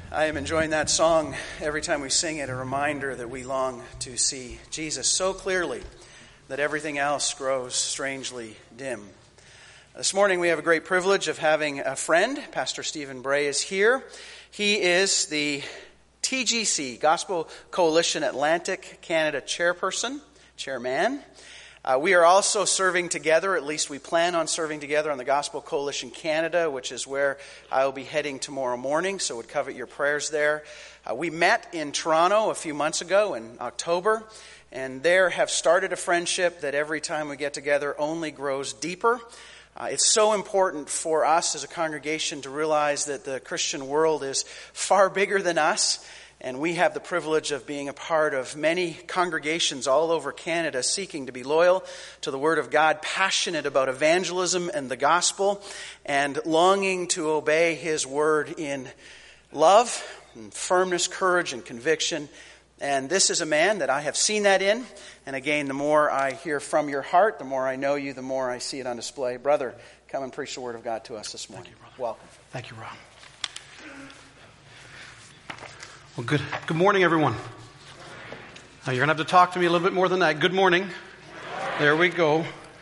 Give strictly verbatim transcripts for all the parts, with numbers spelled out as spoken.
I am enjoying that song every time we sing it, a reminder that we long to see Jesus so clearly that everything else grows strangely dim. This morning we have a great privilege of having a friend. Pastor Stephen Bray is here. He is the T G C, Gospel Coalition Atlantic Canada chairperson, chairman. Uh, we are also serving together, at least we plan on serving together on the Gospel Coalition Canada, which is where I will be heading tomorrow morning, so would covet your prayers there. Uh, we met in Toronto a few months ago in October, and there have started a friendship that every time we get together only grows deeper. Uh, it's so important for us as a congregation to realize that the Christian world is far bigger than us, and we have the privilege of being a part of many congregations all over Canada seeking to be loyal to the Word of God, passionate about evangelism and the gospel, and longing to obey His Word in love, and firmness, courage, and conviction. And this is a man that I have seen that in. And again, the more I hear from your heart, the more I know you, the more I see it on display. Brother, come and preach the Word of God to us this morning. Thank you, brother. Welcome. Thank you, Rob. Well, good good morning, everyone. Now, you're going to have to talk to me a little bit more than that. Good morning. There we go.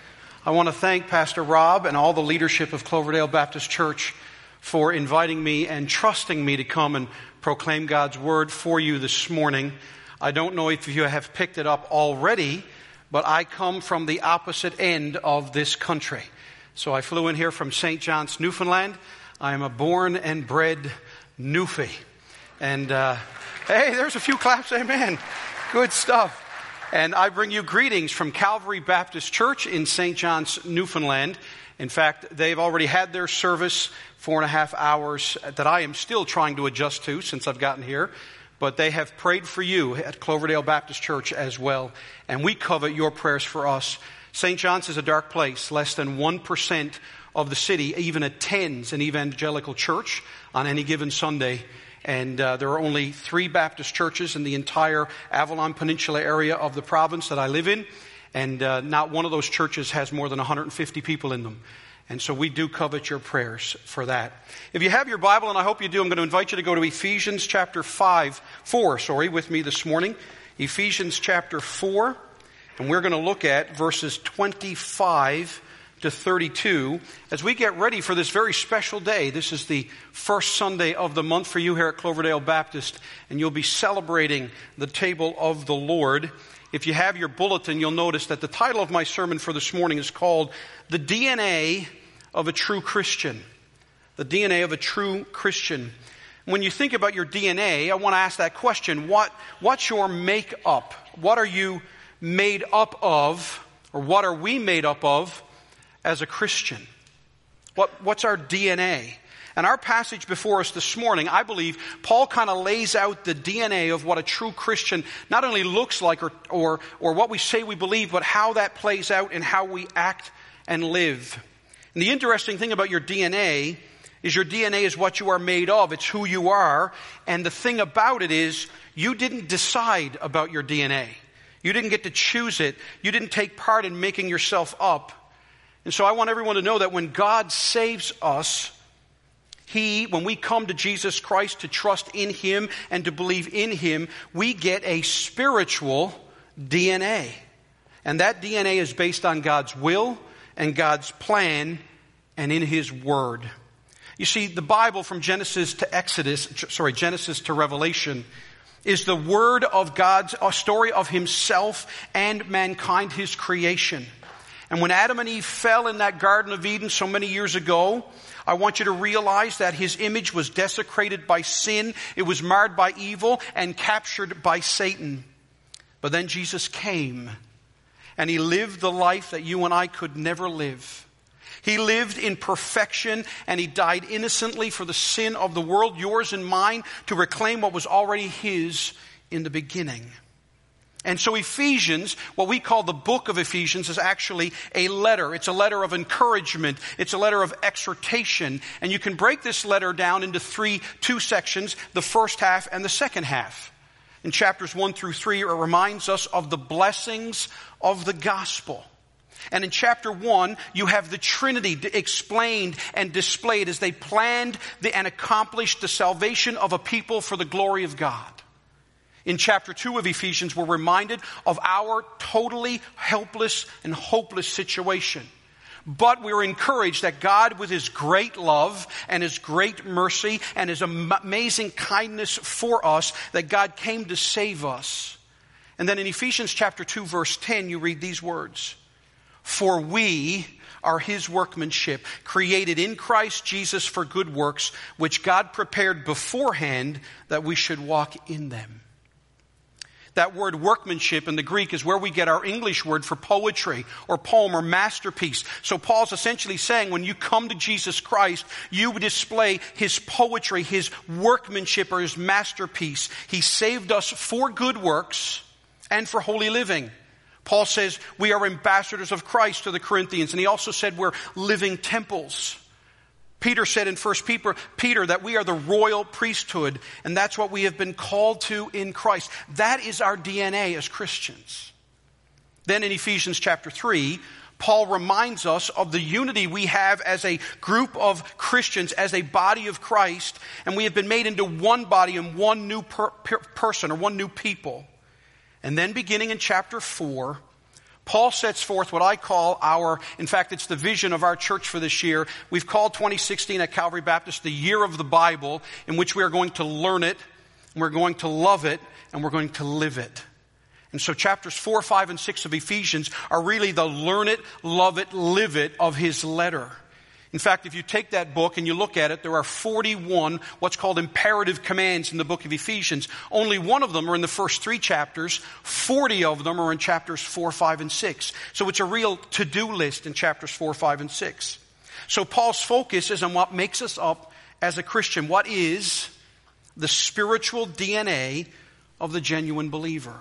I want to thank Pastor Rob and all the leadership of Cloverdale Baptist Church for inviting me and trusting me to come and proclaim God's Word for you this morning. I don't know if you have picked it up already, but I come from the opposite end of this country. So I flew in here from Saint John's, Newfoundland. I am a born and bred Newfie. And, uh, hey, there's a few claps, amen. Good stuff. And I bring you greetings from Calvary Baptist Church in Saint John's, Newfoundland. In fact, they've already had their service, four and a half hours, that I am still trying to adjust to since I've gotten here. But they have prayed for you at Cloverdale Baptist Church as well. And we covet your prayers for us. Saint John's is a dark place. Less than one percent of the city even attends an evangelical church on any given Sunday. And uh, there are only three Baptist churches in the entire Avalon Peninsula area of the province that I live in. And uh, not one of those churches has more than one hundred fifty people in them. And so we do covet your prayers for that. If you have your Bible, and I hope you do, I'm going to invite you to go to Ephesians chapter five, four, sorry, with me this morning. Ephesians chapter four. And we're going to look at verses twenty-five to thirty-two as we get ready for this very special day. This is the first Sunday of the month for you here at Cloverdale Baptist, and you'll be celebrating the table of the Lord. If you have your bulletin, you'll notice that the title of my sermon for this morning is called The D N A of a True Christian. The D N A of a True Christian. When you think about your D N A, I want to ask that question. What, what's your makeup? What are you made up of, or what are we made up of as a Christian? What, what's our D N A? And our passage before us this morning, I believe, Paul kind of lays out the D N A of what a true Christian not only looks like or, or, or what we say we believe, but how that plays out in how we act and live. And the interesting thing about your D N A is your D N A is what you are made of. It's who you are. And the thing about it is you didn't decide about your D N A. You didn't get to choose it. You didn't take part in making yourself up. And so I want everyone to know that when God saves us, He, when we come to Jesus Christ to trust in Him and to believe in Him, we get a spiritual D N A. And that D N A is based on God's will and God's plan and in His Word. You see, the Bible from Genesis to Exodus, sorry, Genesis to Revelation, is the Word of God's a story of Himself and mankind, His creation. And when Adam and Eve fell in that Garden of Eden so many years ago, I want you to realize that His image was desecrated by sin. It was marred by evil and captured by Satan. But then Jesus came and He lived the life that you and I could never live. He lived in perfection and He died innocently for the sin of the world, yours and mine, to reclaim what was already His in the beginning. And so Ephesians, what we call the book of Ephesians, is actually a letter. It's a letter of encouragement. It's a letter of exhortation. And you can break this letter down into three, two sections, the first half and the second half. In chapters one through three, it reminds us of the blessings of the gospel. And in chapter one, you have the Trinity explained and displayed as they planned the, and accomplished the salvation of a people for the glory of God. In chapter two of Ephesians, we're reminded of our totally helpless and hopeless situation. But we're encouraged that God, with His great love and His great mercy and His amazing kindness for us, that God came to save us. And then in Ephesians chapter two, verse ten, you read these words. For we are His workmanship, created in Christ Jesus for good works, which God prepared beforehand that we should walk in them. That word workmanship in the Greek is where we get our English word for poetry or poem or masterpiece. So Paul's essentially saying when you come to Jesus Christ, you display His poetry, His workmanship or His masterpiece. He saved us for good works and for holy living. Paul says we are ambassadors of Christ to the Corinthians, and he also said we're living temples. Peter said in First Peter, Peter that we are the royal priesthood, and that's what we have been called to in Christ. That is our D N A as Christians. Then in Ephesians chapter three, Paul reminds us of the unity we have as a group of Christians, as a body of Christ, and we have been made into one body and one new per, per, person or one new people. And then beginning in chapter four, Paul sets forth what I call our, in fact, it's the vision of our church for this year. We've called twenty sixteen at Calvary Baptist the year of the Bible, in which we are going to learn it, and we're going to love it, and we're going to live it. And so chapters four, five, and six of Ephesians are really the learn it, love it, live it of his letter. In fact, if you take that book and you look at it, there are forty-one what's called imperative commands in the book of Ephesians. Only one of them are in the first three chapters. forty of them are in chapters four, five, and six. So it's a real to-do list in chapters four, five, and six. So Paul's focus is on what makes us up as a Christian. What is the spiritual D N A of the genuine believer?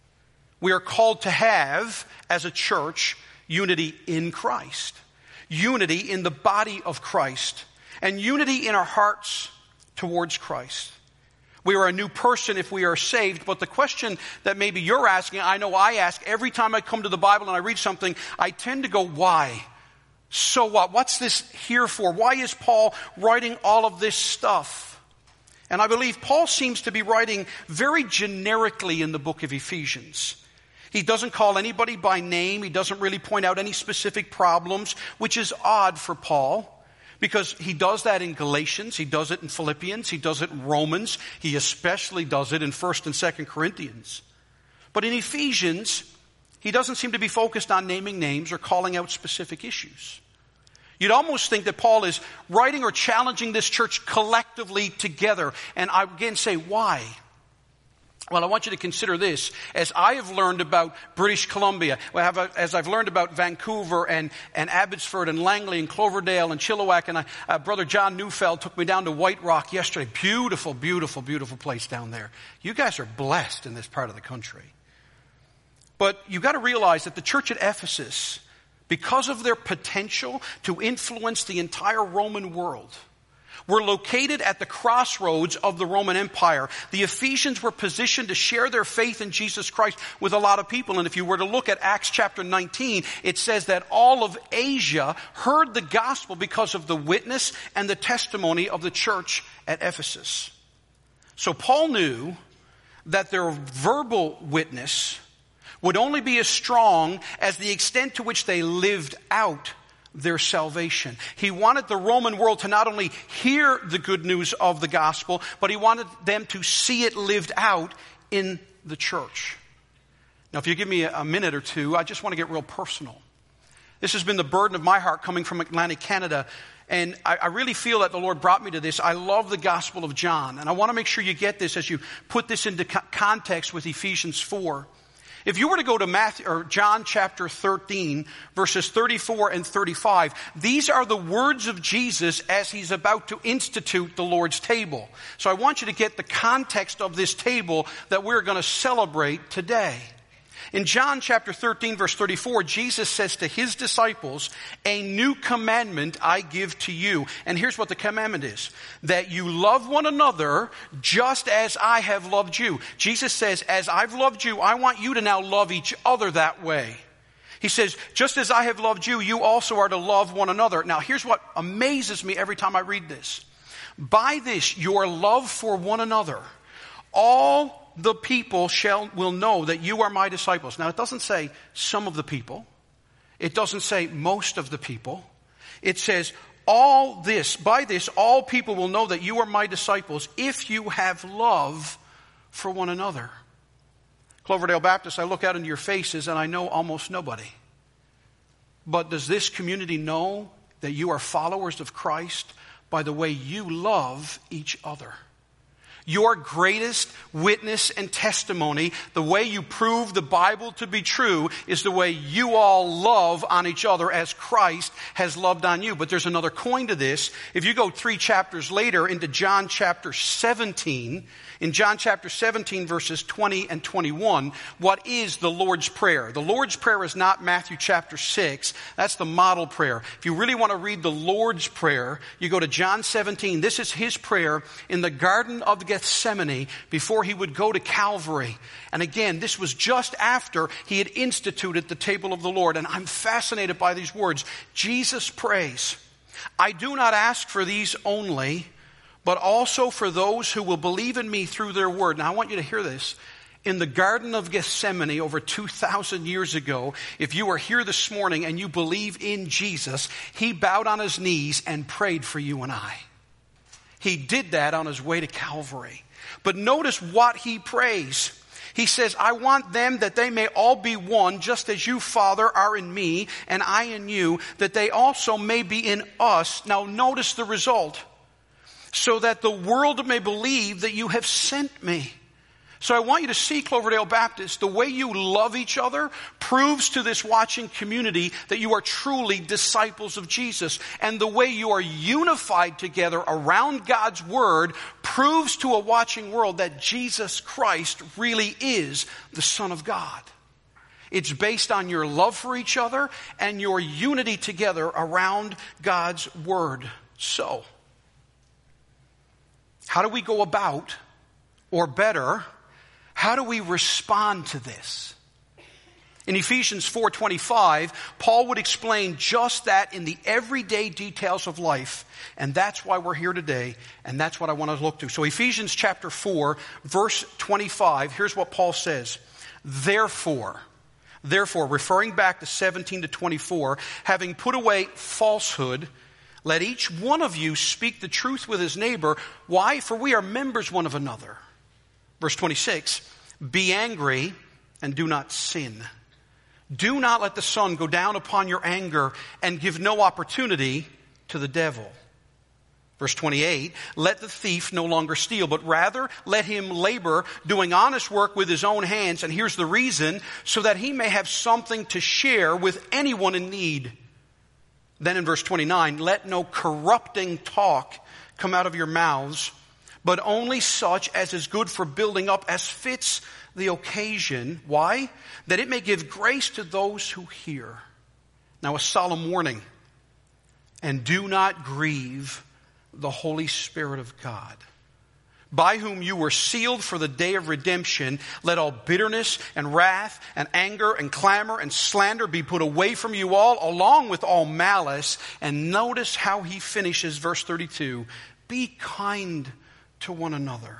We are called to have, as a church, unity in Christ. Unity in the body of Christ, and unity in our hearts towards Christ. We are a new person if we are saved, but the question that maybe you're asking, I know I ask every time I come to the Bible and I read something, I tend to go, why? So what? What's this here for? Why is Paul writing all of this stuff? And I believe Paul seems to be writing very generically in the book of Ephesians. He doesn't call anybody by name. He doesn't really point out any specific problems, which is odd for Paul, because he does that in Galatians. He does it in Philippians. He does it in Romans. He especially does it in First and Second Corinthians. But in Ephesians, he doesn't seem to be focused on naming names or calling out specific issues. You'd almost think that Paul is writing or challenging this church collectively together. And I again say, why? Well, I want you to consider this. As I have learned about British Columbia, as I've learned about Vancouver and, and Abbotsford and Langley and Cloverdale and Chilliwack, and I, uh, Brother John Neufeld took me down to White Rock yesterday. Beautiful, beautiful, beautiful place down there. You guys are blessed in this part of the country. But you've got to realize that the church at Ephesus, because of their potential to influence the entire Roman world, were located at the crossroads of the Roman Empire. The Ephesians were positioned to share their faith in Jesus Christ with a lot of people. And if you were to look at Acts chapter nineteen, it says that all of Asia heard the gospel because of the witness and the testimony of the church at Ephesus. So Paul knew that their verbal witness would only be as strong as the extent to which they lived out their salvation. He wanted the Roman world to not only hear the good news of the gospel, but he wanted them to see it lived out in the church. Now, if you give me a minute or two, I just want to get real personal. This has been the burden of my heart coming from Atlantic Canada, and I, I really feel that the Lord brought me to this. I love the Gospel of John, and I want to make sure you get this as you put this into co- context with Ephesians four. If you were to go to Matthew or John chapter thirteen, verses thirty-four and thirty-five, these are the words of Jesus as he's about to institute the Lord's table. So I want you to get the context of this table that we're going to celebrate today. In John chapter thirteen, verse thirty-four, Jesus says to his disciples, "A new commandment I give to you." And here's what the commandment is: that you love one another just as I have loved you. Jesus says, as I've loved you, I want you to now love each other that way. He says, just as I have loved you, you also are to love one another. Now, here's what amazes me every time I read this. By this, your love for one another, all the people shall will know that you are my disciples. Now, it doesn't say some of the people. It doesn't say most of the people. It says, all this, by this, all people will know that you are my disciples if you have love for one another. Cloverdale Baptist, I look out into your faces and I know almost nobody. But does this community know that you are followers of Christ by the way you love each other? Your greatest witness and testimony, the way you prove the Bible to be true, is the way you all love on each other as Christ has loved on you. But there's another coin to this. If you go three chapters later into John chapter seventeen, in John chapter seventeen, verses twenty and twenty-one, what is the Lord's Prayer? The Lord's Prayer is not Matthew chapter six. That's the model prayer. If you really want to read the Lord's Prayer, you go to John seventeen. This is his prayer in the Garden of Gethsemane before he would go to Calvary. And again, this was just after he had instituted the table of the Lord. And I'm fascinated by these words. Jesus prays, I do not ask for these only, but also for those who will believe in me through their word. Now I want you to hear this. In the Garden of Gethsemane over two thousand years ago, if you are here this morning and you believe in Jesus, he bowed on his knees and prayed for you and I. He did that on his way to Calvary. But notice what he prays. He says, I want them that they may all be one, just as you, Father, are in me and I in you, that they also may be in us. Now notice the result. So that the world may believe that you have sent me. So I want you to see, Cloverdale Baptist, the way you love each other proves to this watching community that you are truly disciples of Jesus. And the way you are unified together around God's word proves to a watching world that Jesus Christ really is the Son of God. It's based on your love for each other and your unity together around God's word. So, how do we go about, or better, how do we respond to this? In Ephesians four twenty-five, Paul would explain just that in the everyday details of life. And that's why we're here today, and that's what I want to look to. So Ephesians chapter four, verse twenty-five, here's what Paul says. Therefore, therefore, referring back to seventeen to twenty-four, having put away falsehood, let each one of you speak the truth with his neighbor. Why? For we are members one of another. Verse twenty-six, be angry and do not sin. Do not let the sun go down upon your anger and give no opportunity to the devil. Verse twenty-eight, let the thief no longer steal, but rather let him labor, doing honest work with his own hands. And here's the reason, so that he may have something to share with anyone in need. Then in verse twenty-nine, let no corrupting talk come out of your mouths, but only such as is good for building up as fits the occasion. Why? That it may give grace to those who hear. Now a solemn warning. And do not grieve the Holy Spirit of God, by whom you were sealed for the day of redemption. Let all bitterness and wrath and anger and clamor and slander be put away from you all, along with all malice. And notice how he finishes verse thirty-two. Be kind to one another,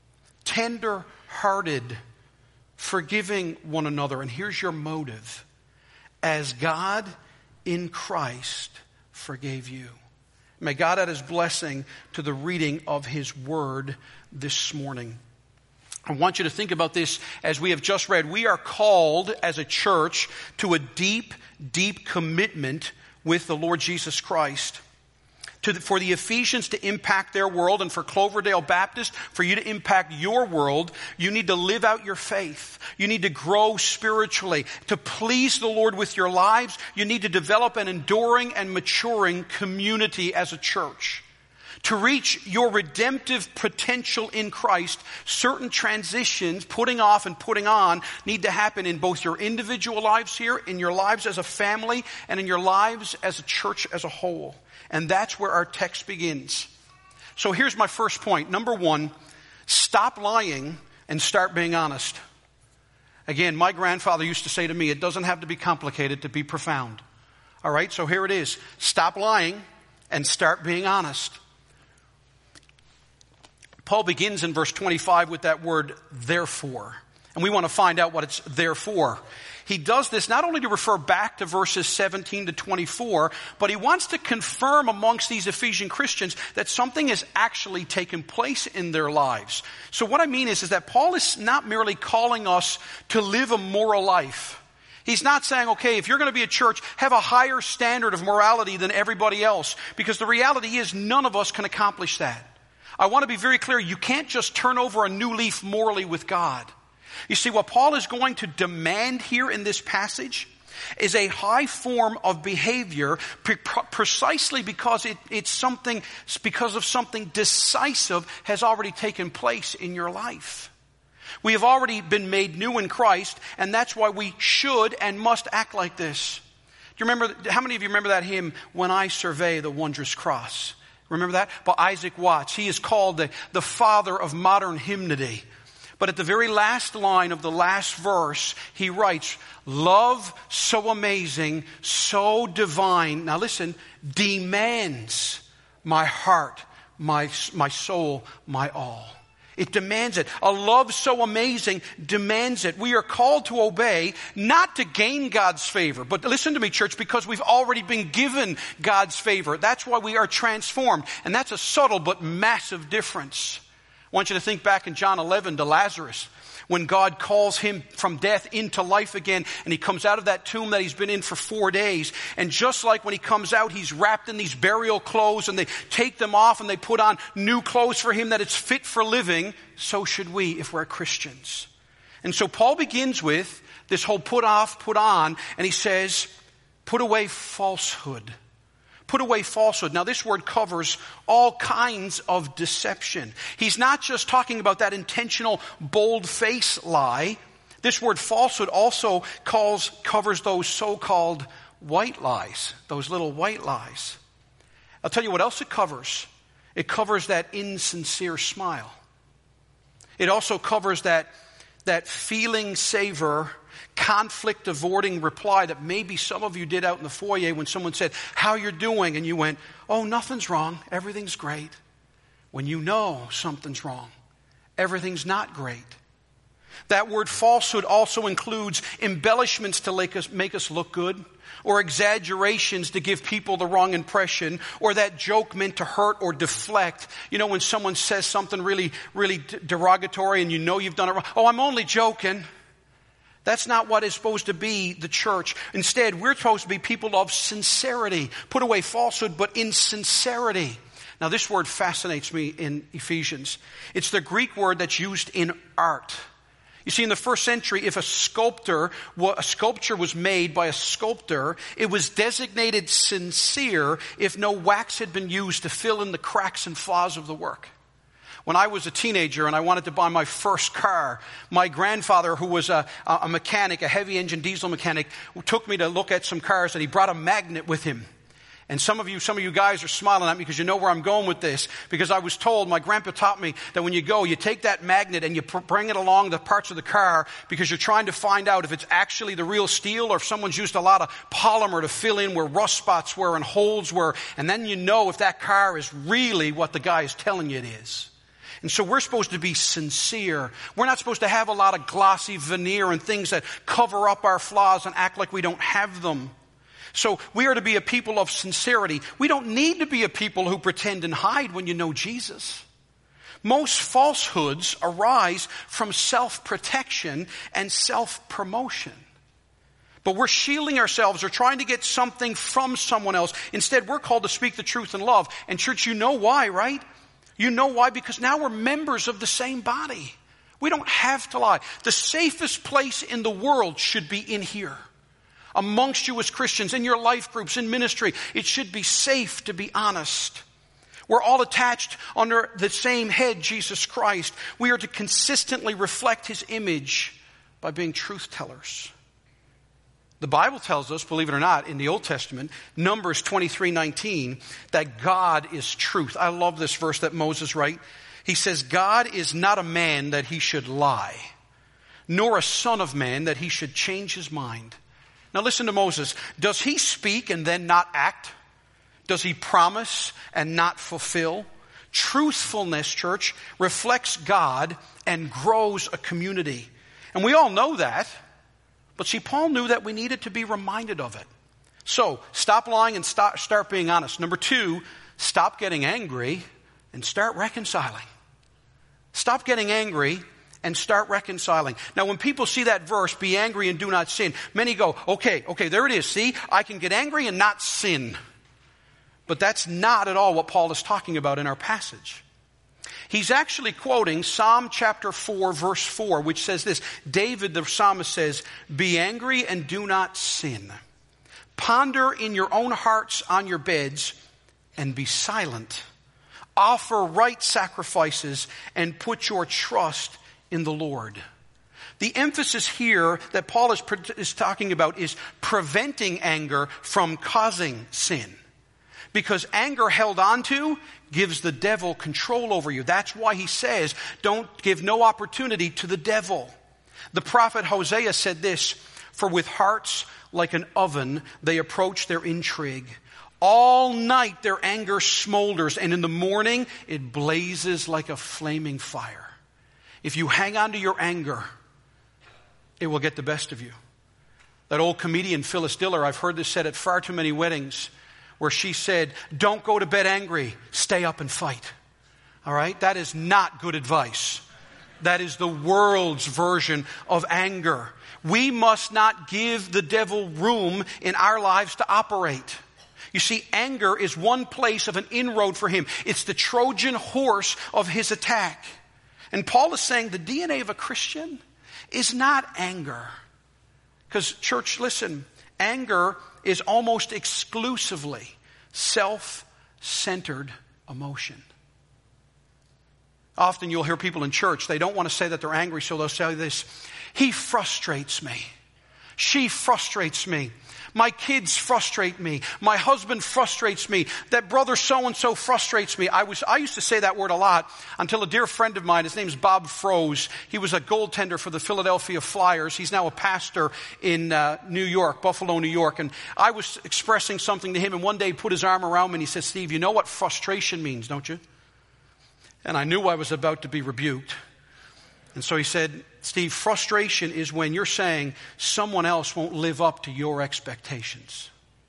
tender-hearted, forgiving one another. And here's your motive. As God in Christ forgave you. May God add his blessing to the reading of his word this morning. I want you to think about this as we have just read. We are called as a church to a deep, deep commitment with the Lord Jesus Christ. To the, for the Ephesians to impact their world, and for Cloverdale Baptist, for you to impact your world, you need to live out your faith. You need to grow spiritually. To please the Lord with your lives, you need to develop an enduring and maturing community as a church. To reach your redemptive potential in Christ, certain transitions, putting off and putting on, need to happen in both your individual lives here, in your lives as a family, and in your lives as a church as a whole. And that's where our text begins. So here's my first point. Number one, stop lying and start being honest. Again, my grandfather used to say to me, it doesn't have to be complicated to be profound. All right, so here it is. Stop lying and start being honest. Paul begins in verse twenty-five with that word, therefore. And we want to find out what it's there for. He does this not only to refer back to verses seventeen to twenty-four, but he wants to confirm amongst these Ephesian Christians that something has actually taken place in their lives. So what I mean is, is that Paul is not merely calling us to live a moral life. He's not saying, okay, if you're going to be a church, have a higher standard of morality than everybody else. Because the reality is none of us can accomplish that. I want to be very clear, you can't just turn over a new leaf morally with God. You see, what Paul is going to demand here in this passage is a high form of behavior pre- precisely because it, it's something, because of something decisive has already taken place in your life. We have already been made new in Christ, and that's why we should and must act like this. Do you remember, how many of you remember that hymn, When I Survey the Wondrous Cross? Remember that? By Isaac Watts. He is called the, the father of modern hymnody. But at the very last line of the last verse, he writes, love so amazing, so divine, now listen, demands my heart, my, my soul, my all. It demands it. A love so amazing demands it. We are called to obey, not to gain God's favor. But listen to me, church, because we've already been given God's favor. That's why we are transformed. And that's a subtle but massive difference. I want you to think back in John eleven to Lazarus, when God calls him from death into life again, and he comes out of that tomb that he's been in for four days. And just like when he comes out, he's wrapped in these burial clothes, and they take them off and they put on new clothes for him that it's fit for living. So should we if we're Christians. And so Paul begins with this whole put off, put on, and he says, put away falsehood. Put away falsehood. Now this word covers all kinds of deception. He's not just talking about that intentional bold-faced lie. This word falsehood also calls, covers those so-called white lies, those little white lies. I'll tell you what else it covers. It covers that insincere smile. It also covers that, that feeling savor, conflict avoiding reply that maybe some of you did out in the foyer when someone said, how you're doing? And you went, oh, nothing's wrong. Everything's great. When you know something's wrong, everything's not great. That word falsehood also includes embellishments to make us, make us look good, or exaggerations to give people the wrong impression, or that joke meant to hurt or deflect. You know, when someone says something really, really derogatory and you know you've done it wrong. Oh, I'm only joking. That's not what is supposed to be the church. Instead, we're supposed to be people of sincerity. Put away falsehood, but in sincerity. Now, this word fascinates me in Ephesians. It's the Greek word that's used in art. You see, in the first century, if a sculptor, a sculpture was made by a sculptor, it was designated sincere if no wax had been used to fill in the cracks and flaws of the work. When I was a teenager and I wanted to buy my first car, my grandfather, who was a, a mechanic, a heavy engine diesel mechanic, took me to look at some cars, and he brought a magnet with him. And some of you, some of you guys are smiling at me because you know where I'm going with this. Because I was told, my grandpa taught me that when you go, you take that magnet and you pr- bring it along the parts of the car because you're trying to find out if it's actually the real steel or if someone's used a lot of polymer to fill in where rust spots were and holes were. And then you know if that car is really what the guy is telling you it is. And so we're supposed to be sincere. We're not supposed to have a lot of glossy veneer and things that cover up our flaws and act like we don't have them. So we are to be a people of sincerity. We don't need to be a people who pretend and hide when you know Jesus. Most falsehoods arise from self-protection and self-promotion. But we're shielding ourselves or trying to get something from someone else. Instead, we're called to speak the truth in love. And church, you know why, right? You know why? Because now we're members of the same body. We don't have to lie. The safest place in the world should be in here. Amongst you as Christians, in your life groups, in ministry, it should be safe to be honest. We're all attached under the same head, Jesus Christ. We are to consistently reflect His image by being truth tellers. The Bible tells us, believe it or not, in the Old Testament, Numbers twenty-three nineteen, that God is truth. I love this verse that Moses writes. He says, God is not a man that he should lie, nor a son of man that he should change his mind. Now listen to Moses. Does he speak and then not act? Does he promise and not fulfill? Truthfulness, church, reflects God and grows a community. And we all know that. But see, Paul knew that we needed to be reminded of it. So, stop lying and stop, start being honest. Number two, stop getting angry and start reconciling. Stop getting angry and start reconciling. Now, when people see that verse, be angry and do not sin, many go, okay, okay, there it is. See, I can get angry and not sin. But that's not at all what Paul is talking about in our passage. He's actually quoting Psalm chapter four, verse four, which says this. David, the psalmist, says, be angry and do not sin. Ponder in your own hearts on your beds and be silent. Offer right sacrifices and put your trust in the Lord. The emphasis here that Paul is, is talking about is preventing anger from causing sin. Because anger held on to gives the devil control over you. That's why he says, don't give no opportunity to the devil. The prophet Hosea said this, for with hearts like an oven, they approach their intrigue. All night their anger smolders, and in the morning it blazes like a flaming fire. If you hang on to your anger, it will get the best of you. That old comedian Phyllis Diller, I've heard this said at far too many weddings, where she said, don't go to bed angry, stay up and fight. All right? That is not good advice. That is the world's version of anger. We must not give the devil room in our lives to operate. You see, anger is one place of an inroad for him. It's the Trojan horse of his attack. And Paul is saying the D N A of a Christian is not anger. Because, church, listen, anger is almost exclusively self-centered emotion. Often you'll hear people in church, they don't want to say that they're angry, so they'll say this, he frustrates me. She frustrates me. My kids frustrate me. My husband frustrates me. That brother so-and-so frustrates me. I was, I used to say that word a lot until a dear friend of mine, his name's Bob Froese. He was a goaltender for the Philadelphia Flyers. He's now a pastor in uh, New York, Buffalo, New York. And I was expressing something to him, and one day he put his arm around me and he said, Steve, you know what frustration means, don't you? And I knew I was about to be rebuked. And so he said, Steve, frustration is when you're saying someone else won't live up to your expectations.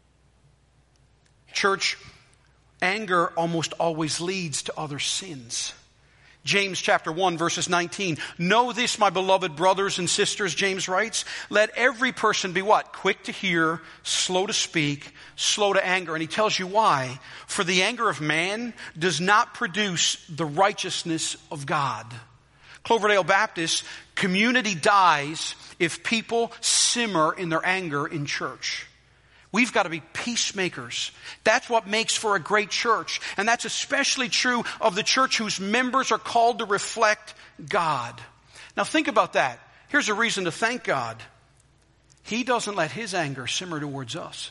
Church, anger almost always leads to other sins. James chapter one, verses nineteen. Know this, my beloved brothers and sisters, James writes, let every person be what? Quick to hear, slow to speak, slow to anger. And he tells you why. For the anger of man does not produce the righteousness of God. Cloverdale Baptist, community dies if people simmer in their anger in church. We've got to be peacemakers. That's what makes for a great church. And that's especially true of the church whose members are called to reflect God. Now think about that. Here's a reason to thank God. He doesn't let his anger simmer towards us.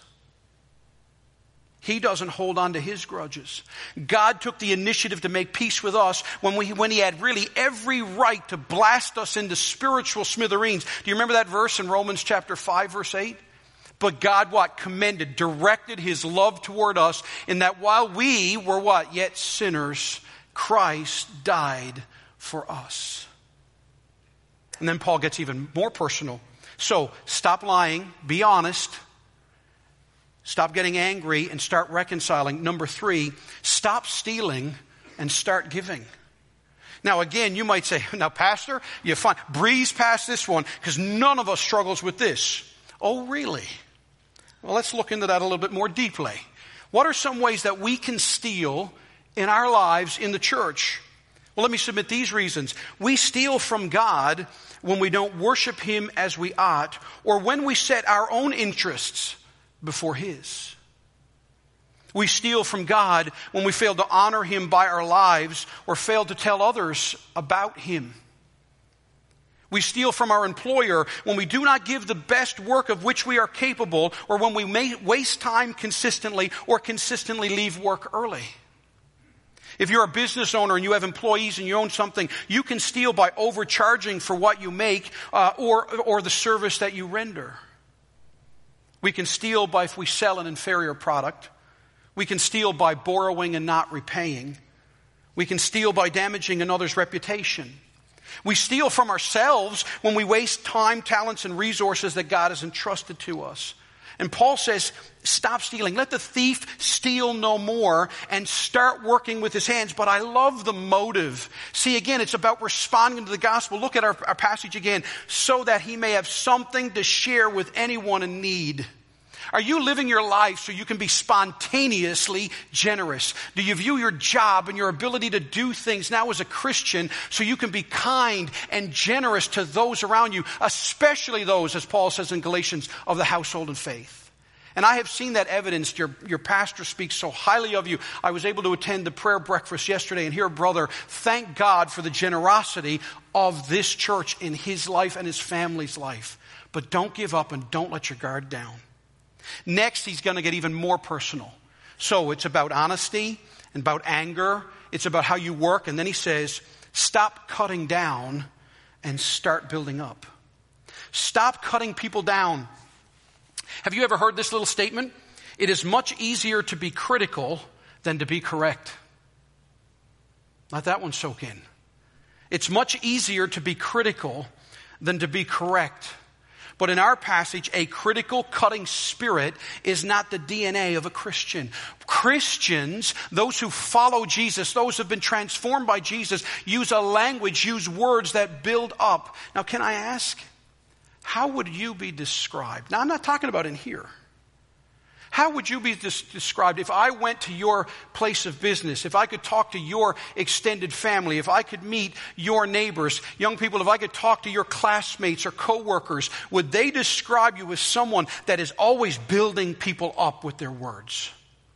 He doesn't hold on to his grudges. God took the initiative to make peace with us when we, when he had really every right to blast us into spiritual smithereens. Do you remember that verse in Romans chapter five, verse eight? But God what? Commended, directed his love toward us in that while we were what? Yet sinners, Christ died for us. And then Paul gets even more personal. So stop lying, be honest. Stop getting angry and start reconciling. Number three, stop stealing and start giving. Now again, you might say, now Pastor, you're fine. Breeze past this one because none of us struggles with this. Oh really? Well, let's look into that a little bit more deeply. What are some ways that we can steal in our lives in the church? Well, let me submit these reasons. We steal from God when we don't worship him as we ought, or when we set our own interests before his. We steal from God when we fail to honor him by our lives or fail to tell others about him. We steal from our employer when we do not give the best work of which we are capable, or when we may waste time consistently or consistently leave work early. If you're a business owner and you have employees and you own something, you can steal by overcharging for what you make uh, or, or the service that you render. We can steal by if we sell an inferior product. We can steal by borrowing and not repaying. We can steal by damaging another's reputation. We steal from ourselves when we waste time, talents, and resources that God has entrusted to us. And Paul says, stop stealing. Let the thief steal no more and start working with his hands. But I love the motive. See, again, it's about responding to the gospel. Look at our, our passage again. So that he may have something to share with anyone in need. Are you living your life so you can be spontaneously generous? Do you view your job and your ability to do things now as a Christian so you can be kind and generous to those around you, especially those, as Paul says in Galatians, of the household of faith? And I have seen that evidenced. Your, your pastor speaks so highly of you. I was able to attend the prayer breakfast yesterday and hear a brother thank God for the generosity of this church in his life and his family's life. But don't give up and don't let your guard down. Next, he's going to get even more personal. So it's about honesty and about anger. It's about how you work. And then he says, stop cutting down and start building up. Stop cutting people down. Have you ever heard this little statement? It is much easier to be critical than to be correct. Let that one soak in. It's much easier to be critical than to be correct. But in our passage, a critical, cutting spirit is not the D N A of a Christian. Christians, those who follow Jesus, those who have been transformed by Jesus, use a language, use words that build up. Now, can I ask, how would you be described? Now, I'm not talking about in here. How would you be des- described if I went to your place of business, if I could talk to your extended family, if I could meet your neighbors, young people, if I could talk to your classmates or coworkers, would they describe you as someone that is always building people up with their words?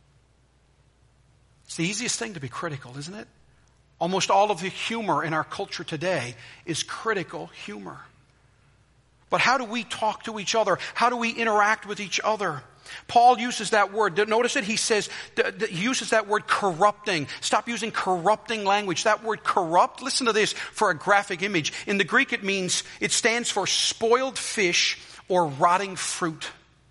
It's the easiest thing to be critical, isn't it? Almost all of the humor in our culture today is critical humor. But how do we talk to each other? How do we interact with each other? Paul uses that word. Notice it. He says, he uses that word corrupting. Stop using corrupting language. That word corrupt, listen to this for a graphic image. In the Greek it means, it stands for spoiled fish or rotting fruit.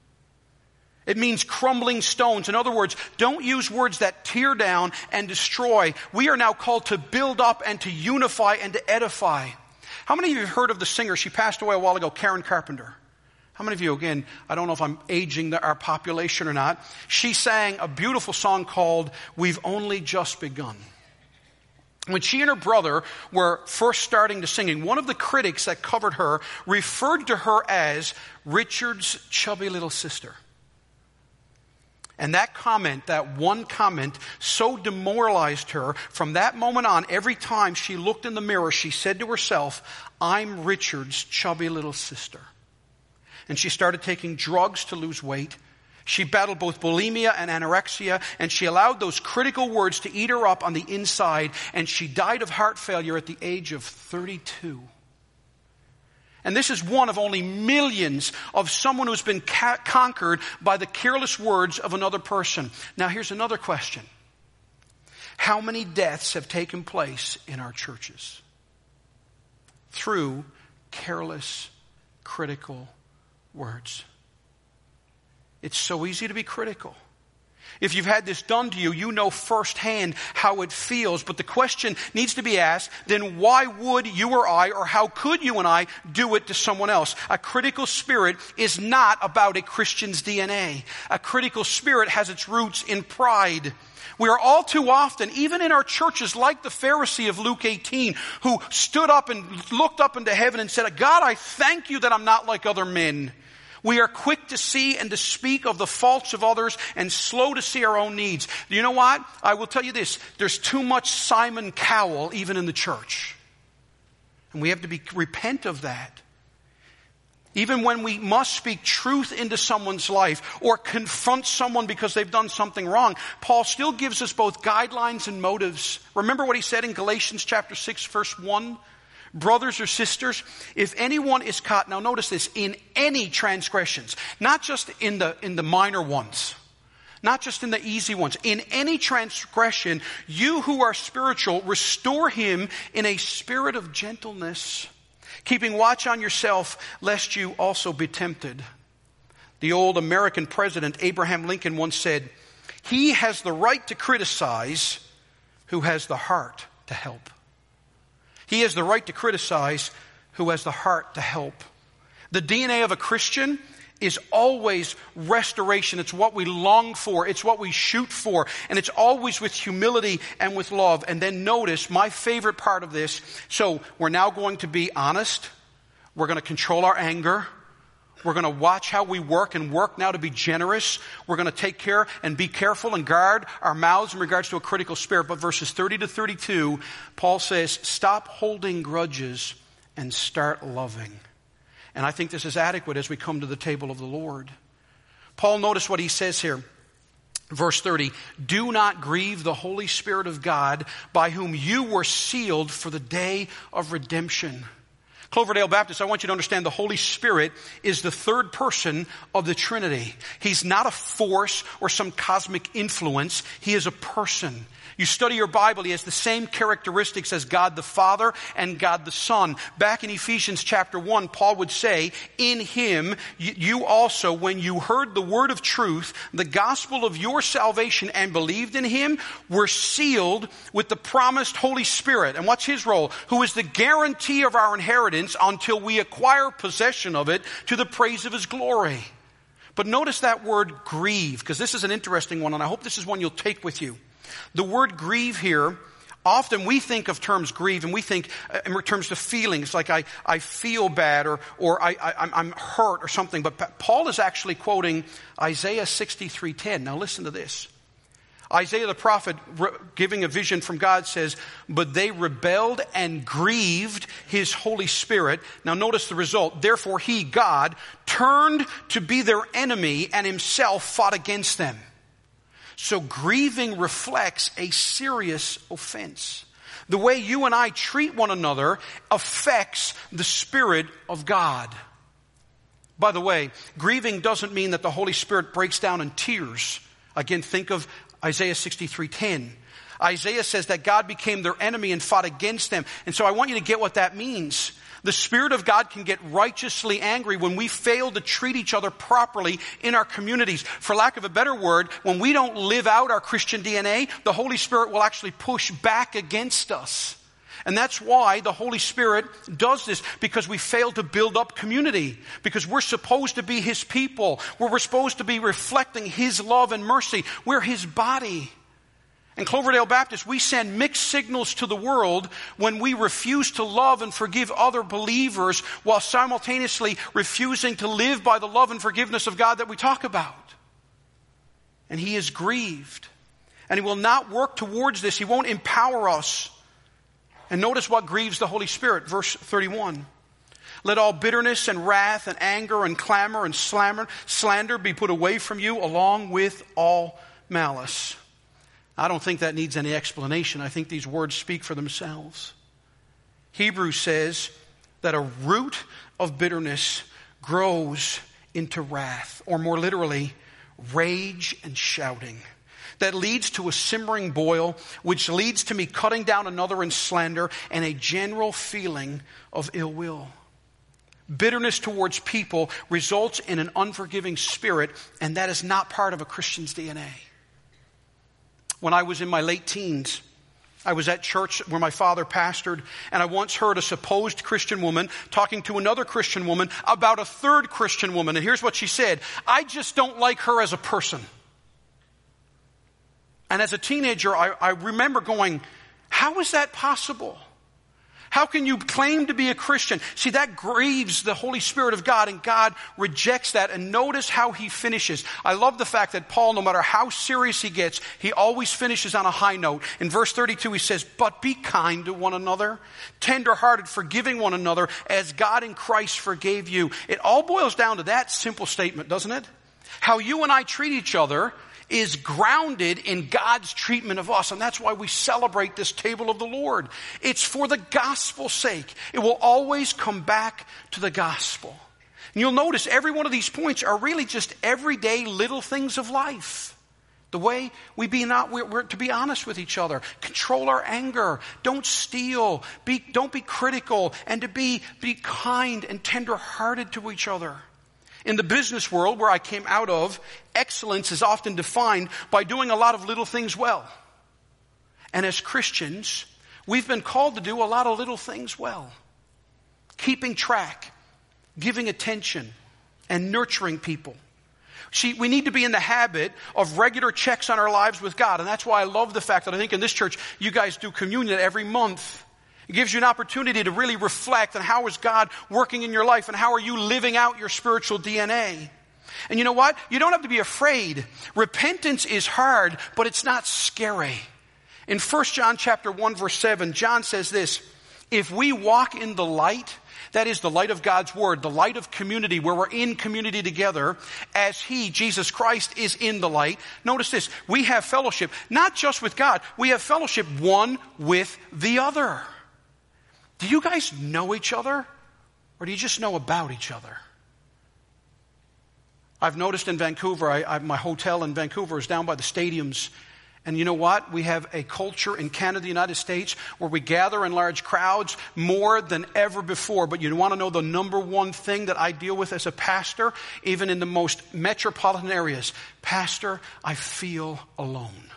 It means crumbling stones. In other words, don't use words that tear down and destroy. We are now called to build up and to unify and to edify. How many of you have heard of the singer? She passed away a while ago, Karen Carpenter. How many of you, again, I don't know if I'm aging the, our population or not. She sang a beautiful song called We've Only Just Begun. When she and her brother were first starting to singing, one of the critics that covered her referred to her as Richard's chubby little sister. And that comment, that one comment, so demoralized her. From that moment on, every time she looked in the mirror, she said to herself, I'm Richard's chubby little sister. And she started taking drugs to lose weight. She battled both bulimia and anorexia, and she allowed those critical words to eat her up on the inside, and she died of heart failure at the age of thirty-two. And this is one of only millions of someone who's been ca- conquered by the careless words of another person. Now here's another question. How many deaths have taken place in our churches through careless, critical words? It's so easy to be critical. If you've had this done to you, you know firsthand how it feels. But the question needs to be asked, then why would you or I, or how could you and I do it to someone else? A critical spirit is not about a Christian's D N A. A critical spirit has its roots in pride. We are all too often, even in our churches, like the Pharisee of Luke eighteen, who stood up and looked up into heaven and said, God, I thank you that I'm not like other men. We are quick to see and to speak of the faults of others and slow to see our own needs. You know what? I will tell you this. There's too much Simon Cowell even in the church. And we have to be repent of that. Even when we must speak truth into someone's life or confront someone because they've done something wrong, Paul still gives us both guidelines and motives. Remember what he said in Galatians chapter six, verse one? Brothers or sisters, if anyone is caught, now notice this, in any transgressions, not just in the, in the minor ones, Not just in the easy ones. In any transgression, you who are spiritual, restore him in a spirit of gentleness, keeping watch on yourself, lest you also be tempted. The old American president, Abraham Lincoln, once said, he has the right to criticize who has the heart to help. He has the right to criticize who has the heart to help. The D N A of a Christian is always restoration. It's what we long for. It's what we shoot for. And it's always with humility and with love. And then notice my favorite part of this. So we're now going to be honest. We're going to control our anger. We're going to watch how we work and work now to be generous. We're going to take care and be careful and guard our mouths in regards to a critical spirit. But verses thirty to thirty-two, Paul says, stop holding grudges and start loving. And I think this is adequate as we come to the table of the Lord. Paul, notice what he says here. Verse thirty, do not grieve the Holy Spirit of God, by whom you were sealed for the day of redemption. Cloverdale Baptist, I want you to understand the Holy Spirit is the third person of the Trinity. He's not a force or some cosmic influence. He is a person. You study your Bible, he has the same characteristics as God the Father and God the Son. Back in Ephesians chapter one, Paul would say, in him you also, when you heard the word of truth, the gospel of your salvation, and believed in him, were sealed with the promised Holy Spirit. And what's his role? Who is the guarantee of our inheritance until we acquire possession of it to the praise of his glory. But notice that word grieve, because this is an interesting one, and I hope this is one you'll take with you. The word grieve here, often we think of terms grieve and we think in terms of feelings, like I, I feel bad or, or I, I, I'm hurt or something. But Paul is actually quoting Isaiah sixty-three ten. Now listen to this. Isaiah the prophet, giving a vision from God, says, but they rebelled and grieved his Holy Spirit. Now notice the result. Therefore he, God, turned to be their enemy and himself fought against them. So grieving reflects a serious offense. The way you and I treat one another affects the Spirit of God. By the way, grieving doesn't mean that the Holy Spirit breaks down in tears. Again, think of Isaiah sixty-three ten. Isaiah says that God became their enemy and fought against them. And so I want you to get what that means. The Spirit of God can get righteously angry when we fail to treat each other properly in our communities. For lack of a better word, when we don't live out our Christian D N A, the Holy Spirit will actually push back against us. And that's why the Holy Spirit does this, because we fail to build up community. Because we're supposed to be his people. We're supposed to be reflecting his love and mercy. We're his body. In Cloverdale Baptist, we send mixed signals to the world when we refuse to love and forgive other believers while simultaneously refusing to live by the love and forgiveness of God that we talk about. And he is grieved. And he will not work towards this. He won't empower us. And notice what grieves the Holy Spirit. Verse thirty-one. Let all bitterness and wrath and anger and clamor and slander be put away from you, along with all malice. I don't think that needs any explanation. I think these words speak for themselves. Hebrews says that a root of bitterness grows into wrath, or more literally, rage and shouting. That leads to a simmering boil, which leads to me cutting down another in slander and a general feeling of ill will. Bitterness towards people results in an unforgiving spirit, and that is not part of a Christian's D N A. When I was in my late teens, I was at church where my father pastored, and I once heard a supposed Christian woman talking to another Christian woman about a third Christian woman. And here's what she said: I just don't like her as a person. And as a teenager, I, I remember going, how is that possible? How can you claim to be a Christian? See, that grieves the Holy Spirit of God, and God rejects that. And notice how he finishes. I love the fact that Paul, no matter how serious he gets, he always finishes on a high note. In verse thirty-two, he says, but be kind to one another, tender-hearted, forgiving one another, as God in Christ forgave you. It all boils down to that simple statement, doesn't it? How you and I treat each other is grounded in God's treatment of us. And that's why we celebrate this table of the Lord. It's for the gospel's sake. It will always come back to the gospel. And you'll notice every one of these points are really just everyday little things of life. The way we be not, we're, we're to be honest with each other. Control our anger. Don't steal. Be, don't be critical. And to be, be kind and tender-hearted to each other. In the business world where I came out of, excellence is often defined by doing a lot of little things well. And as Christians, we've been called to do a lot of little things well. Keeping track, giving attention, and nurturing people. See, we need to be in the habit of regular checks on our lives with God. And that's why I love the fact that I think in this church, you guys do communion every month. It gives you an opportunity to really reflect on how is God working in your life and how are you living out your spiritual D N A. And you know what? You don't have to be afraid. Repentance is hard, but it's not scary. In First John chapter one, verse seven, John says this, if we walk in the light, that is the light of God's word, the light of community where we're in community together as he, Jesus Christ, is in the light. Notice this, we have fellowship, not just with God, we have fellowship one with the other. Do you guys know each other or do you just know about each other? I've noticed in Vancouver, I, I, my hotel in Vancouver is down by the stadiums. And you know what? We have a culture in Canada, the United States, where we gather in large crowds more than ever before. But you want to know the number one thing that I deal with as a pastor, even in the most metropolitan areas? Pastor, I feel alone.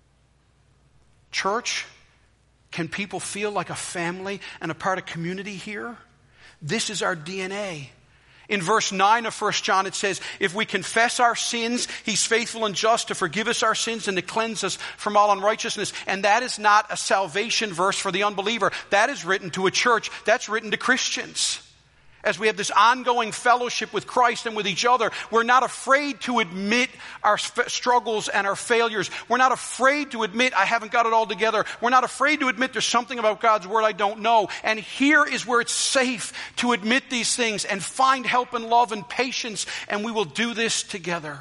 Church, can people feel like a family and a part of community here? This is our D N A. In verse nine of First John it says, if we confess our sins, he's faithful and just to forgive us our sins and to cleanse us from all unrighteousness. And that is not a salvation verse for the unbeliever. That is written to a church. That's written to Christians. As we have this ongoing fellowship with Christ and with each other, we're not afraid to admit our struggles and our failures. We're not afraid to admit I haven't got it all together. We're not afraid to admit there's something about God's word I don't know. And here is where it's safe to admit these things and find help and love and patience, and we will do this together.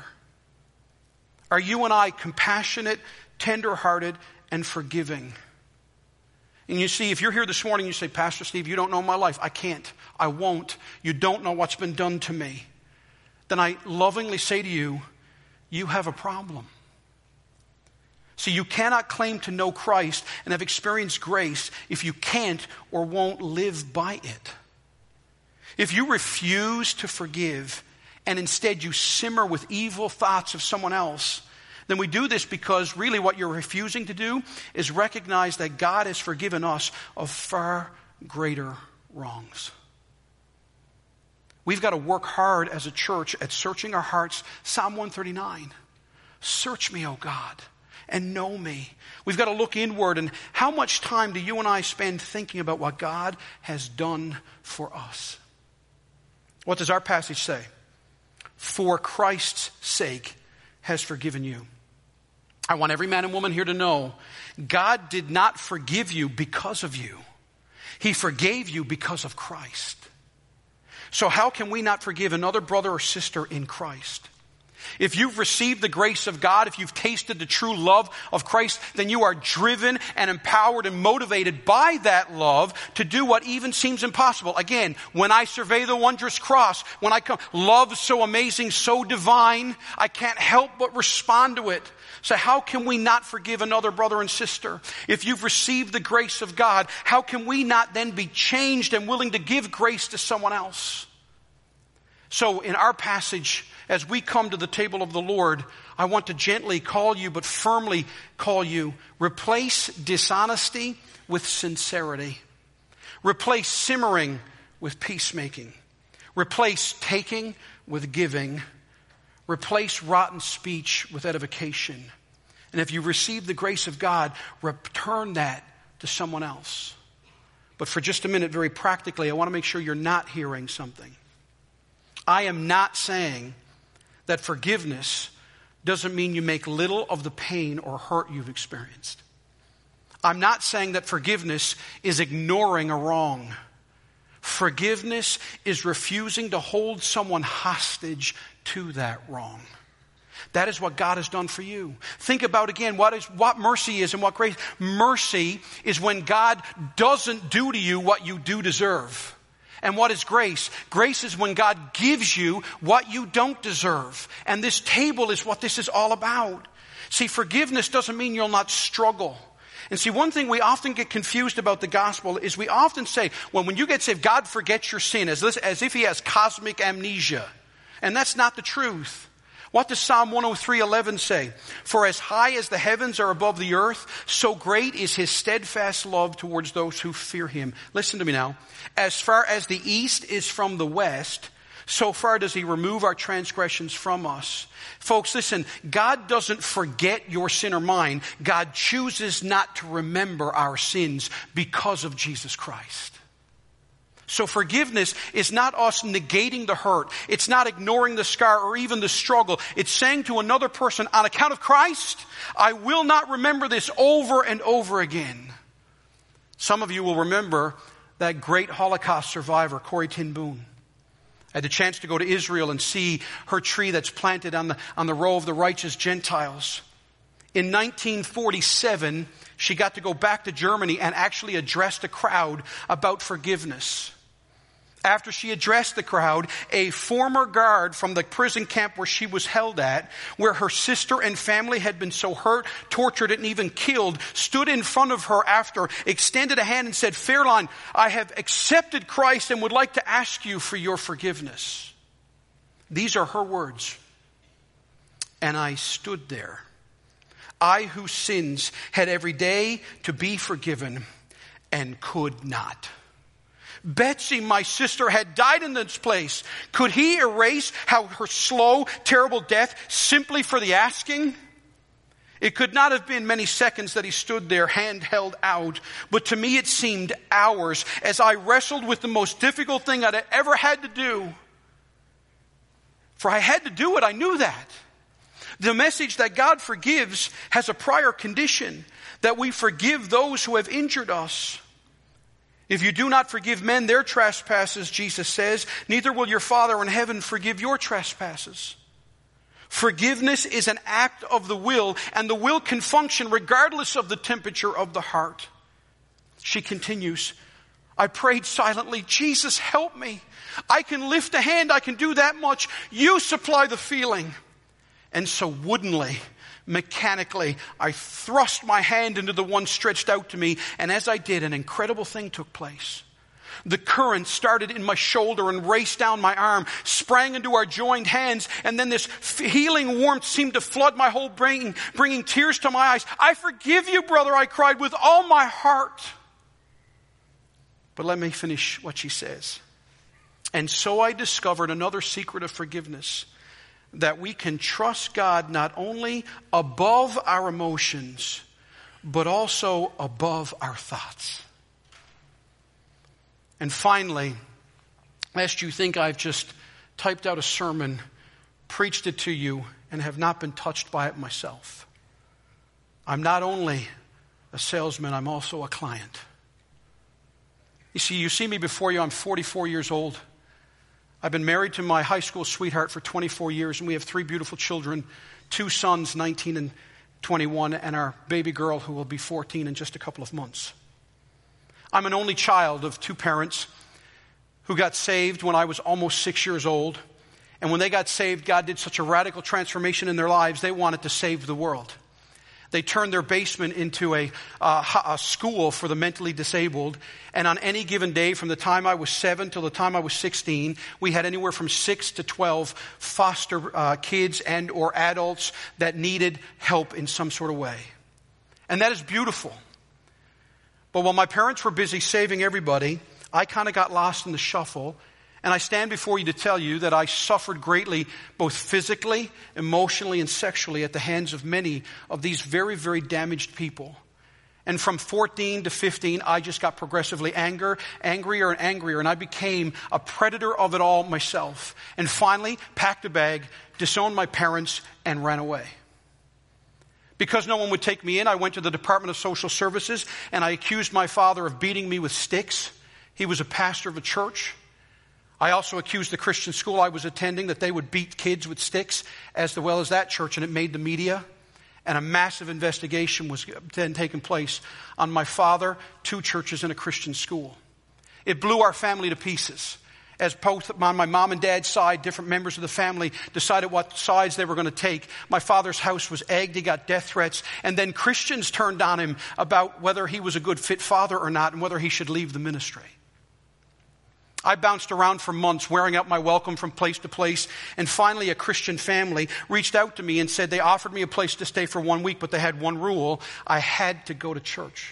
Are you and I compassionate, tender-hearted, and forgiving? And you see, if you're here this morning, you say, Pastor Steve, you don't know my life. I can't. I won't. You don't know what's been done to me. Then I lovingly say to you, you have a problem. See, you cannot claim to know Christ and have experienced grace if you can't or won't live by it. If you refuse to forgive and instead you simmer with evil thoughts of someone else, then we do this because really what you're refusing to do is recognize that God has forgiven us of far greater wrongs. We've got to work hard as a church at searching our hearts. Psalm one thirty-nine. Search me, O God, and know me. We've got to look inward. And how much time do you and I spend thinking about what God has done for us? What does our passage say? For Christ's sake has forgiven you. I want every man and woman here to know God did not forgive you because of you. He forgave you because of Christ. So how can we not forgive another brother or sister in Christ? If you've received the grace of God, if you've tasted the true love of Christ, then you are driven and empowered and motivated by that love to do what even seems impossible. Again, when I survey the wondrous cross, when I come, love so amazing, so divine, I can't help but respond to it. So how can we not forgive another brother and sister? If you've received the grace of God, how can we not then be changed and willing to give grace to someone else? So in our passage, as we come to the table of the Lord, I want to gently call you, but firmly call you, replace dishonesty with sincerity. Replace simmering with peacemaking. Replace taking with giving. Replace rotten speech with edification. And if you receive the grace of God, return that to someone else. But for just a minute, very practically, I want to make sure you're not hearing something. I am not saying that forgiveness doesn't mean you make little of the pain or hurt you've experienced. I'm not saying that forgiveness is ignoring a wrong. Forgiveness is refusing to hold someone hostage to that wrong. That is what God has done for you. Think about again what is what mercy is and what grace. Mercy is when God doesn't do to you what you do deserve. And what is grace? Grace is when God gives you what you don't deserve. And this table is what this is all about. See, forgiveness doesn't mean you'll not struggle. And see, one thing we often get confused about the gospel is we often say, well, when you get saved, God forgets your sin, as, this, as if he has cosmic amnesia. And that's not the truth. What does Psalm one oh three eleven say? For as high as the heavens are above the earth, so great is his steadfast love towards those who fear him. Listen to me now. As far as the east is from the west, so far does he remove our transgressions from us. Folks, listen, God doesn't forget your sin or mine. God chooses not to remember our sins because of Jesus Christ. So forgiveness is not us negating the hurt. It's not ignoring the scar or even the struggle. It's saying to another person, on account of Christ, I will not remember this over and over again. Some of you will remember that great Holocaust survivor, Corrie ten Boom. I had the chance to go to Israel and see her tree that's planted on the, on the row of the righteous Gentiles. In nineteen forty-seven, she got to go back to Germany and actually addressed a crowd about forgiveness. After she addressed the crowd, a former guard from the prison camp where she was held at, where her sister and family had been so hurt, tortured, and even killed, stood in front of her after, extended a hand and said, Fairline, I have accepted Christ and would like to ask you for your forgiveness. These are her words. And I stood there. I whose sins had every day to be forgiven and could not. Betsy, my sister, had died in this place. Could he erase how her slow, terrible death simply for the asking? It could not have been many seconds that he stood there, hand held out, but to me it seemed hours as I wrestled with the most difficult thing I'd ever had to do. For I had to do it, I knew that. The message that God forgives has a prior condition, that we forgive those who have injured us. If you do not forgive men their trespasses, Jesus says, neither will your Father in heaven forgive your trespasses. Forgiveness is an act of the will, and the will can function regardless of the temperature of the heart. She continues, I prayed silently, Jesus, help me. I can lift a hand, I can do that much. You supply the feeling. And so woodenly, mechanically, I thrust my hand into the one stretched out to me, and as I did, an incredible thing took place. The current started in my shoulder and raced down my arm, sprang into our joined hands, and then this healing warmth seemed to flood my whole brain, bringing tears to my eyes. I forgive you, brother, I cried with all my heart. But let me finish what she says. And so I discovered another secret of forgiveness, that we can trust God not only above our emotions, but also above our thoughts. And finally, lest you think I've just typed out a sermon, preached it to you, and have not been touched by it myself. I'm not only a salesman, I'm also a client. You see, you see me before you, I'm forty-four years old. I've been married to my high school sweetheart for twenty-four years, and we have three beautiful children, two sons, nineteen and twenty-one, and our baby girl who will be fourteen in just a couple of months. I'm an only child of two parents who got saved when I was almost six years old. And when they got saved, God did such a radical transformation in their lives, they wanted to save the world. They turned their basement into a, uh, a school for the mentally disabled. And on any given day, from the time I was seven till the time I was sixteen, we had anywhere from six to twelve foster uh, kids and or adults that needed help in some sort of way. And that is beautiful. But while my parents were busy saving everybody, I kind of got lost in the shuffle. And I stand before you to tell you that I suffered greatly, both physically, emotionally, and sexually at the hands of many of these very, very damaged people. And from fourteen to fifteen, I just got progressively anger, angrier and angrier, and I became a predator of it all myself. And finally, packed a bag, disowned my parents, and ran away. Because no one would take me in, I went to the Department of Social Services, and I accused my father of beating me with sticks. He was a pastor of a church. I also accused the Christian school I was attending that they would beat kids with sticks, as well as that church, and it made the media. And a massive investigation was then taking place on my father, two churches, and a Christian school. It blew our family to pieces. As both on my mom and dad's side, different members of the family decided what sides they were going to take. My father's house was egged. He got death threats. And then Christians turned on him about whether he was a good fit father or not and whether he should leave the ministry. I bounced around for months, wearing out my welcome from place to place. And finally, a Christian family reached out to me and said they offered me a place to stay for one week, but they had one rule. I had to go to church.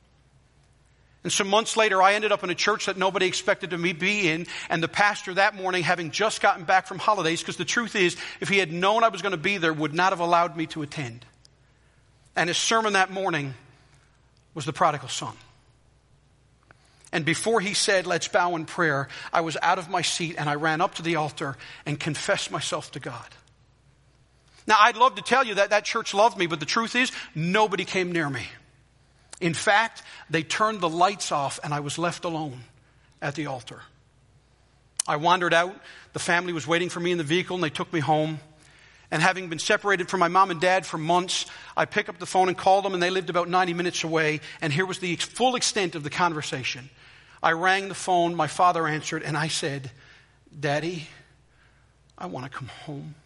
And some months later, I ended up in a church that nobody expected me to be in. And the pastor that morning, having just gotten back from holidays, because the truth is, if he had known I was going to be there, would not have allowed me to attend. And his sermon that morning was the prodigal son. And before he said, let's bow in prayer, I was out of my seat and I ran up to the altar and confessed myself to God. Now, I'd love to tell you that that church loved me, but the truth is, nobody came near me. In fact, they turned the lights off and I was left alone at the altar. I wandered out. The family was waiting for me in the vehicle and they took me home. And having been separated from my mom and dad for months, I picked up the phone and called them, and they lived about ninety minutes away. And here was the full extent of the conversation. I rang the phone, my father answered, and I said, Daddy, I want to come home.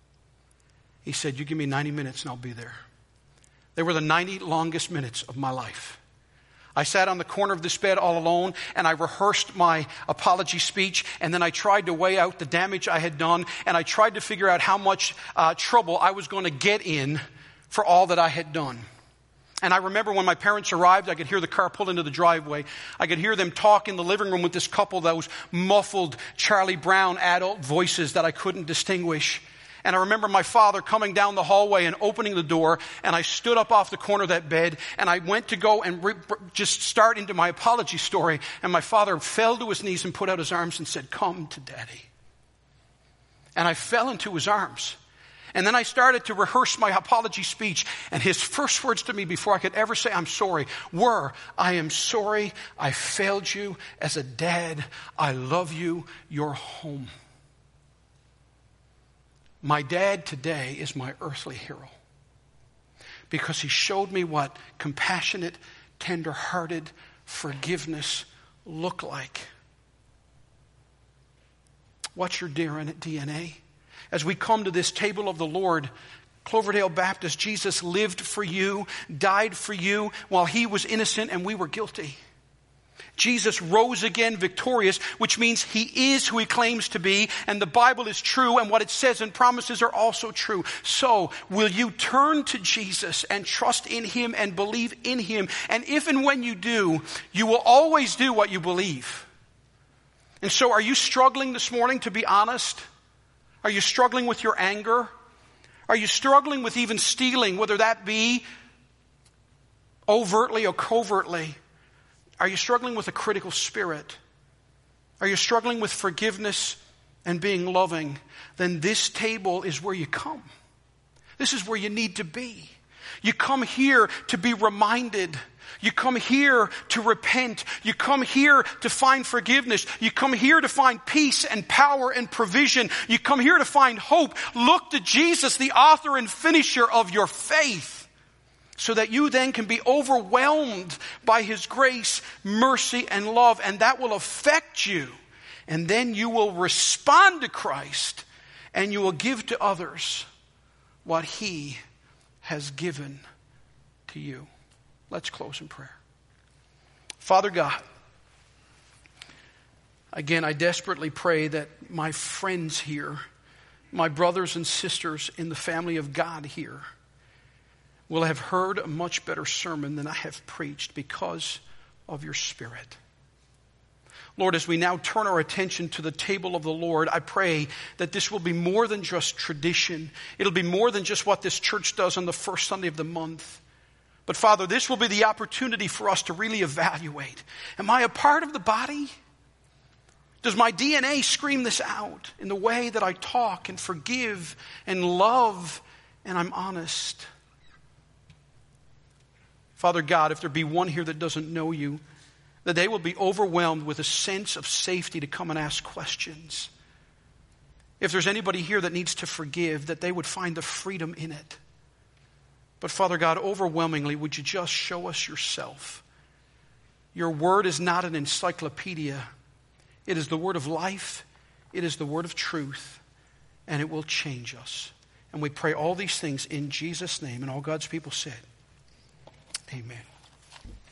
He said, you give me ninety minutes and I'll be there. They were the ninety longest minutes of my life. I sat on the corner of this bed all alone, and I rehearsed my apology speech, and then I tried to weigh out the damage I had done, and I tried to figure out how much uh, trouble I was going to get in for all that I had done. And I remember when my parents arrived, I could hear the car pull into the driveway. I could hear them talk in the living room with this couple, those muffled Charlie Brown adult voices that I couldn't distinguish. And I remember my father coming down the hallway and opening the door, and I stood up off the corner of that bed, and I went to go and re- just start into my apology story, and my father fell to his knees and put out his arms and said, come to Daddy. And I fell into his arms. And then I started to rehearse my apology speech, and his first words to me before I could ever say I'm sorry were, I am sorry I failed you as a dad. I love you. You're home. My dad today is my earthly hero because he showed me what compassionate, tender-hearted forgiveness looked like. What's your D N A? As we come to this table of the Lord, Cloverdale Baptist, Jesus lived for you, died for you while he was innocent and we were guilty. Jesus rose again victorious, which means he is who he claims to be, and the Bible is true, and what it says and promises are also true. So, will you turn to Jesus and trust in him and believe in him? And if and when you do, you will always do what you believe. And so, are you struggling this morning, to be honest? Are you struggling with your anger? Are you struggling with even stealing, whether that be overtly or covertly? Are you struggling with a critical spirit? Are you struggling with forgiveness and being loving? Then this table is where you come. This is where you need to be. You come here to be reminded. You come here to repent. You come here to find forgiveness. You come here to find peace and power and provision. You come here to find hope. Look to Jesus, the author and finisher of your faith, so that you then can be overwhelmed by his grace, mercy, and love, and that will affect you. And then you will respond to Christ, and you will give to others what he has given to you. Let's close in prayer. Father God, again, I desperately pray that my friends here, my brothers and sisters in the family of God here, will have heard a much better sermon than I have preached because of your Spirit. Lord, as we now turn our attention to the table of the Lord, I pray that this will be more than just tradition. It'll be more than just what this church does on the first Sunday of the month. But Father, this will be the opportunity for us to really evaluate. Am I a part of the body? Does my D N A scream this out in the way that I talk and forgive and love and I'm honest? Father God, if there be one here that doesn't know you, that they will be overwhelmed with a sense of safety to come and ask questions. If there's anybody here that needs to forgive, that they would find the freedom in it. But Father God, overwhelmingly, would you just show us yourself? Your word is not an encyclopedia. It is the word of life. It is the word of truth. And it will change us. And we pray all these things in Jesus' name. And all God's people said, amen.